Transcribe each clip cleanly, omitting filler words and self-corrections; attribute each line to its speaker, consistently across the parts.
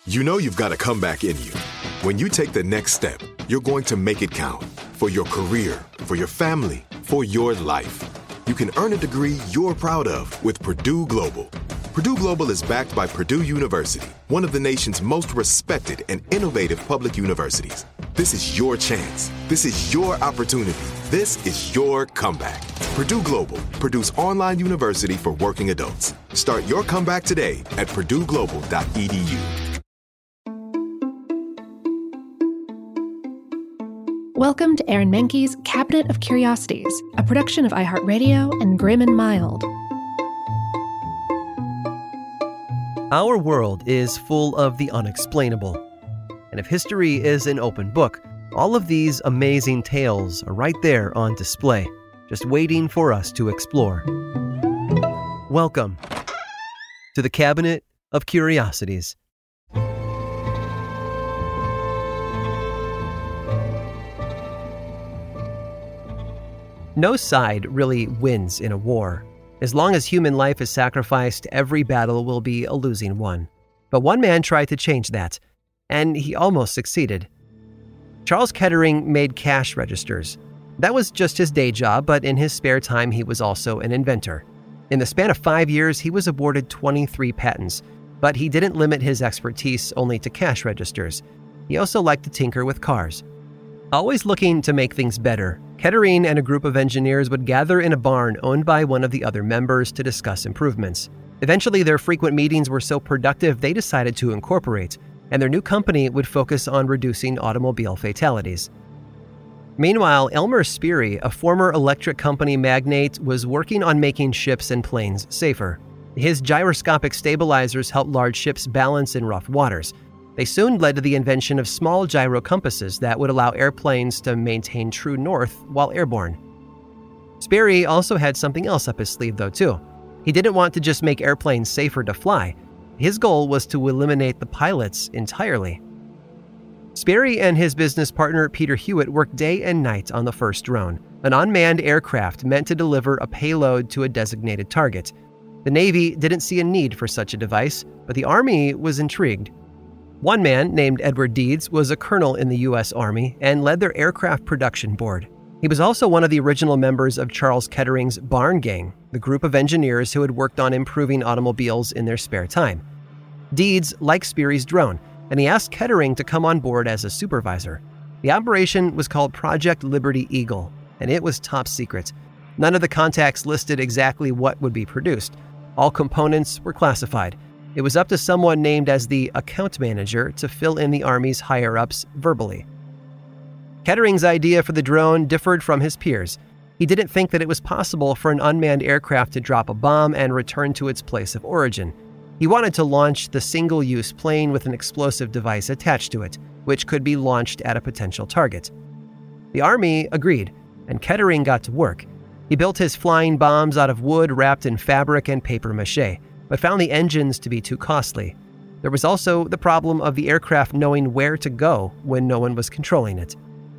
Speaker 1: You know you've got a comeback in you. When you take the next step, you're going to make it count. For your career, for your family, for your life. You can earn a degree you're proud of with Purdue Global. Purdue Global is backed by Purdue University, one of the nation's most respected and innovative public universities. This is your chance. This is your opportunity. This is your comeback. Purdue Global, Purdue's online university for working adults. Start your comeback today at purdueglobal.edu.
Speaker 2: Welcome to Aaron Mahnke's Cabinet of Curiosities, a production of iHeartRadio and Grim and Mild.
Speaker 3: Our world is full of the unexplainable. And if history is an open book, all of these amazing tales are right there on display, just waiting for us to explore. Welcome to the Cabinet of Curiosities. No side really wins in a war. As long as human life is sacrificed, every battle will be a losing one. But one man tried to change that, and he almost succeeded. Charles Kettering made cash registers. That was just his day job, but in his spare time, he was also an inventor. In the span of 5 years, he was awarded 23 patents, but he didn't limit his expertise only to cash registers. He also liked to tinker with cars. Always looking to make things better, Kettering and a group of engineers would gather in a barn owned by one of the other members to discuss improvements. Eventually, their frequent meetings were so productive they decided to incorporate, and their new company would focus on reducing automobile fatalities. Meanwhile, Elmer Sperry, a former electric company magnate, was working on making ships and planes safer. His gyroscopic stabilizers helped large ships balance in rough waters. They soon led to the invention of small gyro compasses that would allow airplanes to maintain true north while airborne. Sperry also had something else up his sleeve, though, too. He didn't want to just make airplanes safer to fly. His goal was to eliminate the pilots entirely. Sperry and his business partner Peter Hewitt worked day and night on the first drone, an unmanned aircraft meant to deliver a payload to a designated target. The Navy didn't see a need for such a device, but the Army was intrigued. One man, named Edward Deeds, was a colonel in the U.S. Army and led their aircraft production board. He was also one of the original members of Charles Kettering's Barn Gang, the group of engineers who had worked on improving automobiles in their spare time. Deeds liked Sperry's drone, and he asked Kettering to come on board as a supervisor. The operation was called Project Liberty Eagle, and it was top secret. None of the contacts listed exactly what would be produced. All components were classified. It was up to someone named as the account manager to fill in the Army's higher-ups verbally. Kettering's idea for the drone differed from his peers. He didn't think that it was possible for an unmanned aircraft to drop a bomb and return to its place of origin. He wanted to launch the single-use plane with an explosive device attached to it, which could be launched at a potential target. The Army agreed, and Kettering got to work. He built his flying bombs out of wood wrapped in fabric and papier-mâché, but found the engines to be too costly. There was also the problem of the aircraft knowing where to go when no one was controlling it.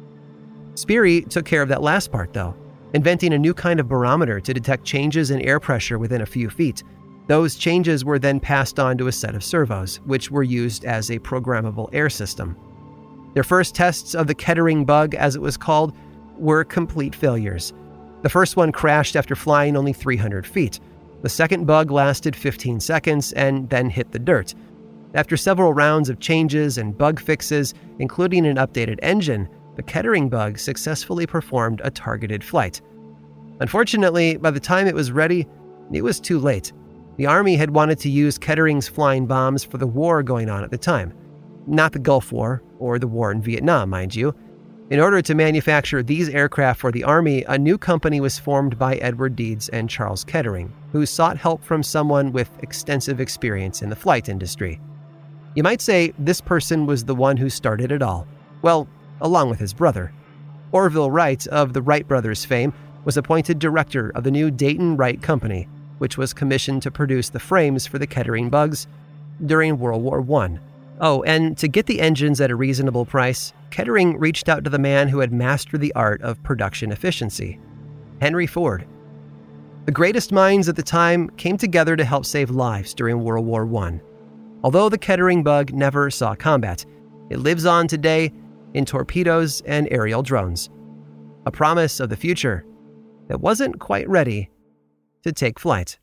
Speaker 3: Sperry took care of that last part, though, inventing a new kind of barometer to detect changes in air pressure within a few feet. Those changes were then passed on to a set of servos, which were used as a programmable air system. Their first tests of the Kettering bug, as it was called, were complete failures. The first one crashed after flying only 300 feet. The second bug lasted 15 seconds and then hit the dirt. After several rounds of changes and bug fixes, including an updated engine, the Kettering bug successfully performed a targeted flight. Unfortunately, by the time it was ready, it was too late. The Army had wanted to use Kettering's flying bombs for the war going on at the time. Not the Gulf War, or the war in Vietnam, mind you. In order to manufacture these aircraft for the Army, a new company was formed by Edward Deeds and Charles Kettering, who sought help from someone with extensive experience in the flight industry. You might say this person was the one who started it all. Well, along with his brother. Orville Wright of the Wright brothers fame was appointed director of the new Dayton Wright Company, which was commissioned to produce the frames for the Kettering bugs during World War I. Oh, and to get the engines at a reasonable price, Kettering reached out to the man who had mastered the art of production efficiency, Henry Ford. The greatest minds at the time came together to help save lives during World War I. Although the Kettering bug never saw combat, it lives on today in torpedoes and aerial drones. A promise of the future that wasn't quite ready to take flight.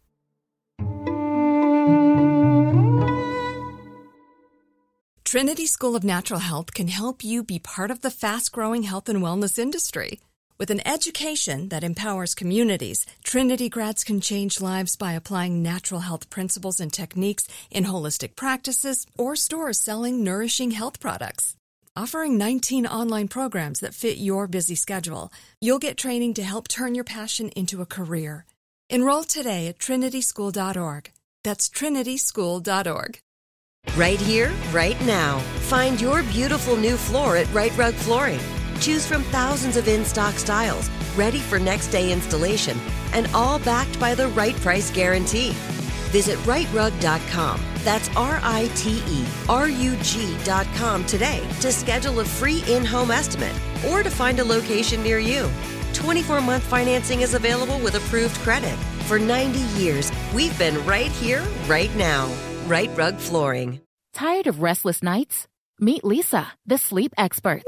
Speaker 4: Trinity School of Natural Health can help you be part of the fast-growing health and wellness industry. With an education that empowers communities, Trinity grads can change lives by applying natural health principles and techniques in holistic practices or stores selling nourishing health products. Offering 19 online programs that fit your busy schedule, you'll get training to help turn your passion into a career. Enroll today at trinityschool.org. That's trinityschool.org.
Speaker 5: Right here, right now. Find your beautiful new floor at Right Rug Flooring. Choose from thousands of in-stock styles, ready for next day installation, and all backed by the right price guarantee. Visit rightrug.com. That's RITERUG.com today to schedule a free in-home estimate or to find a location near you. 24-month financing is available with approved credit. For 90 years, we've been right here, right now. Right Rug Flooring.
Speaker 6: Tired of restless nights? Meet Leesa, the sleep experts.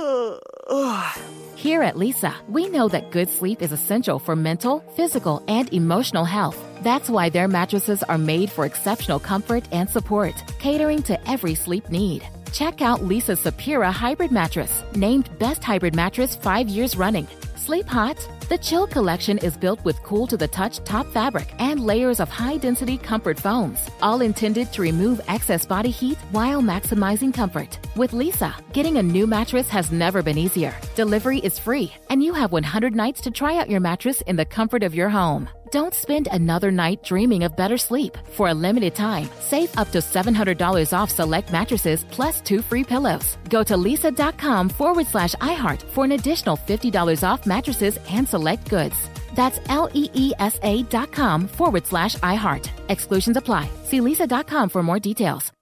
Speaker 6: Here at Leesa, we know that good sleep is essential for mental, physical, and emotional health. That's why their mattresses are made for exceptional comfort and support, catering to every sleep need. Check out Leesa's Sapira Hybrid Mattress, named Best Hybrid Mattress 5 years running. Sleep hot? The Chill Collection is built with cool-to-the-touch top fabric and layers of high-density comfort foams, all intended to remove excess body heat while maximizing comfort. With Leesa, getting a new mattress has never been easier. Delivery is free, and you have 100 nights to try out your mattress in the comfort of your home. Don't spend another night dreaming of better sleep. For a limited time, save up to $700 off select mattresses plus 2 free pillows. Go to leesa.com/iHeart for an additional $50 off mattresses and select goods. That's LEESA.com/iHeart. Exclusions apply. See leesa.com for more details.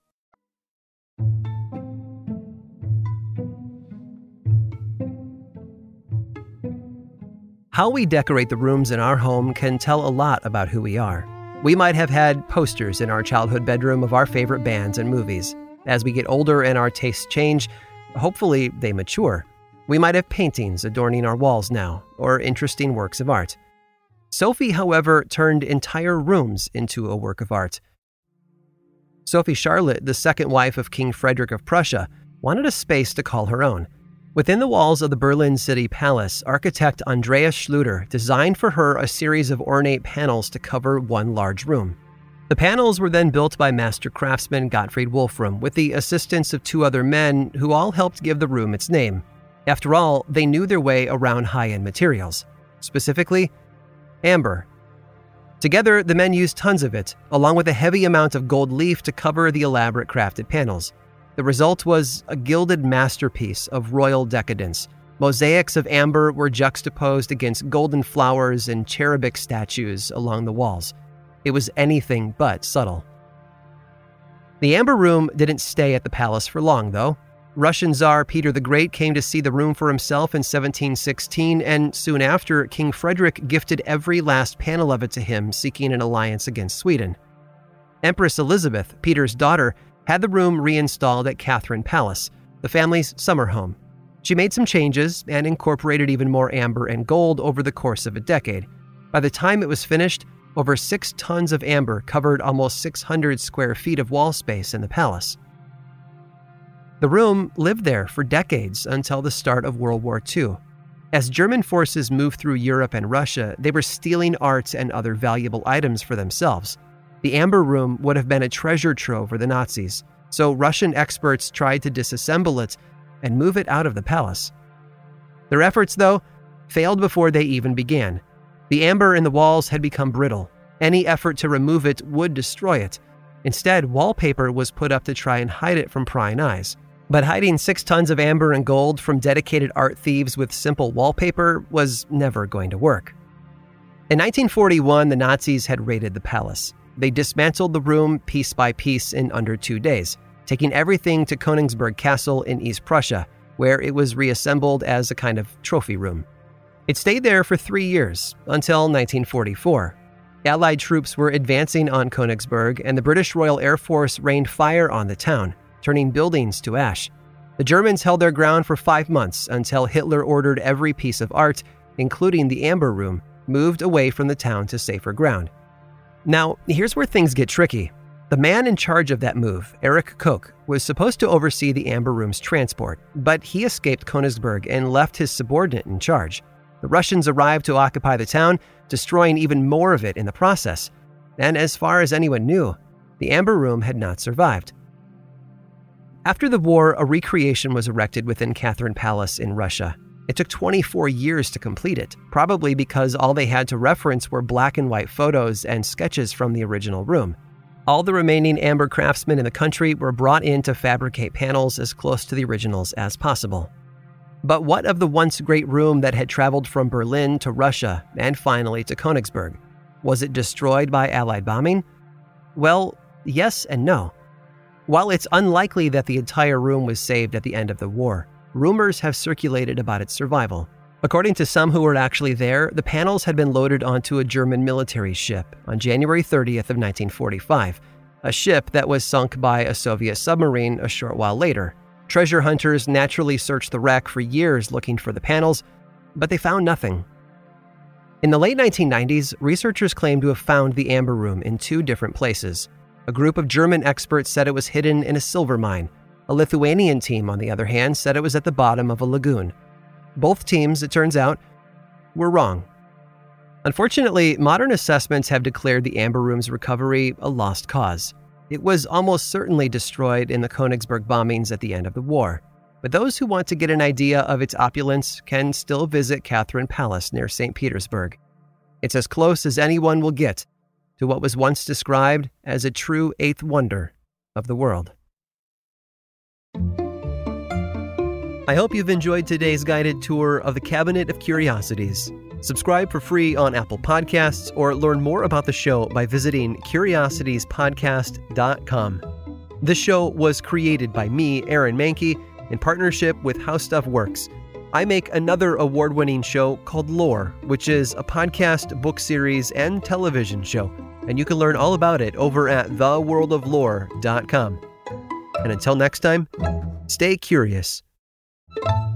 Speaker 3: How we decorate the rooms in our home can tell a lot about who we are. We might have had posters in our childhood bedroom of our favorite bands and movies. As we get older and our tastes change, hopefully they mature. We might have paintings adorning our walls now, or interesting works of art. Sophie, however, turned entire rooms into a work of art. Sophie Charlotte, the second wife of King Frederick of Prussia, wanted a space to call her own. Within the walls of the Berlin City Palace, architect Andreas Schluter designed for her a series of ornate panels to cover one large room. The panels were then built by master craftsman Gottfried Wolfram with the assistance of 2 other men who all helped give the room its name. After all, they knew their way around high-end materials, specifically amber. Together, the men used tons of it, along with a heavy amount of gold leaf to cover the elaborate crafted panels. The result was a gilded masterpiece of royal decadence. Mosaics of amber were juxtaposed against golden flowers and cherubic statues along the walls. It was anything but subtle. The Amber Room didn't stay at the palace for long, though. Russian Tsar Peter the Great came to see the room for himself in 1716, and soon after, King Frederick gifted every last panel of it to him, seeking an alliance against Sweden. Empress Elizabeth, Peter's daughter, had the room reinstalled at Catherine Palace, the family's summer home. She made some changes and incorporated even more amber and gold over the course of a decade. By the time it was finished, over 6 tons of amber covered almost 600 square feet of wall space in the palace. The room lived there for decades until the start of World War II. As German forces moved through Europe and Russia, they were stealing art and other valuable items for themselves. The Amber Room would have been a treasure trove for the Nazis, so Russian experts tried to disassemble it and move it out of the palace. Their efforts, though, failed before they even began. The amber in the walls had become brittle. Any effort to remove it would destroy it. Instead, wallpaper was put up to try and hide it from prying eyes. But hiding 6 tons of amber and gold from dedicated art thieves with simple wallpaper was never going to work. In 1941, the Nazis had raided the palace. They dismantled the room piece by piece in under 2 days, taking everything to Königsberg Castle in East Prussia, where it was reassembled as a kind of trophy room. It stayed there for 3 years, until 1944. Allied troops were advancing on Königsberg, and the British Royal Air Force rained fire on the town, turning buildings to ash. The Germans held their ground for 5 months until Hitler ordered every piece of art, including the Amber Room, moved away from the town to safer ground. Now, here's where things get tricky. The man in charge of that move, Erich Koch, was supposed to oversee the Amber Room's transport, but he escaped Königsberg and left his subordinate in charge. The Russians arrived to occupy the town, destroying even more of it in the process. And as far as anyone knew, the Amber Room had not survived. After the war, a recreation was erected within Catherine Palace in Russia. It took 24 years to complete it, probably because all they had to reference were black and white photos and sketches from the original room. All the remaining amber craftsmen in the country were brought in to fabricate panels as close to the originals as possible. But what of the once great room that had traveled from Berlin to Russia and finally to Königsberg? Was it destroyed by Allied bombing? Well, yes and no. While it's unlikely that the entire room was saved at the end of the war, rumors have circulated about its survival. According to some who were actually there, the panels had been loaded onto a German military ship on January 30th of 1945, a ship that was sunk by a Soviet submarine a short while later. Treasure hunters naturally searched the wreck for years looking for the panels, but they found nothing. In the late 1990s, researchers claimed to have found the Amber Room in 2 different places. A group of German experts said it was hidden in a silver mine. A Lithuanian team, on the other hand, said it was at the bottom of a lagoon. Both teams, it turns out, were wrong. Unfortunately, modern assessments have declared the Amber Room's recovery a lost cause. It was almost certainly destroyed in the Königsberg bombings at the end of the war. But those who want to get an idea of its opulence can still visit Catherine Palace near St. Petersburg. It's as close as anyone will get to what was once described as a true 8th wonder of the world. I hope you've enjoyed today's guided tour of the Cabinet of Curiosities. Subscribe for free on Apple Podcasts or learn more about the show by visiting curiositiespodcast.com. This show was created by me, Aaron Mahnke, in partnership with How Stuff Works. I make another award-winning show called Lore, which is a podcast, book series, and television show, and you can learn all about it over at theworldoflore.com. And until next time, stay curious.